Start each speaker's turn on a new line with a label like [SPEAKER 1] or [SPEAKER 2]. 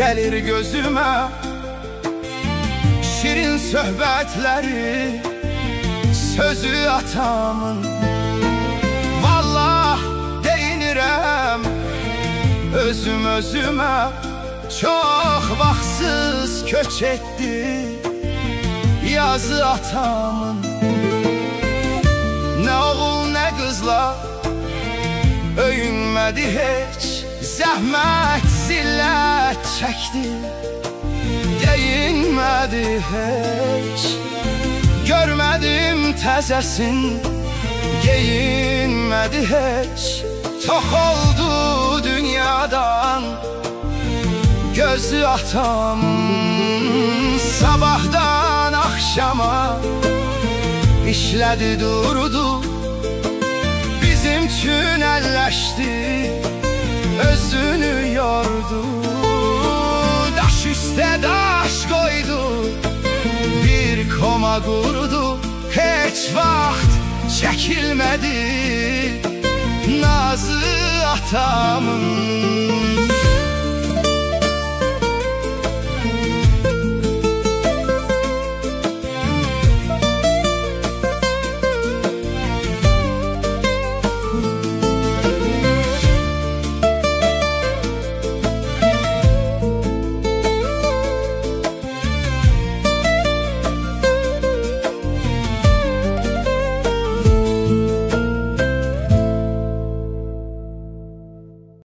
[SPEAKER 1] gəlir gözümə şirin söhbətləri, sözü atamın. Vallah deyinirəm özüm özümə, çox vaxtsız köç etdi yazı atamın. Nə oğul nə qızla öyünmədi heç, zəhmət zillət çəkdi, deyinmədi heç. Görmədim təzəsin, geyinmədi heç. Çox oldu dünyadan gözü atamın. Sabahdan axşama işlədi durdu, bizim üçün əlləşdi, özünü yordu. Daş üstə daş qoydu, bir koma qurdu, heç vaxt çəkilmədi nazı atamın.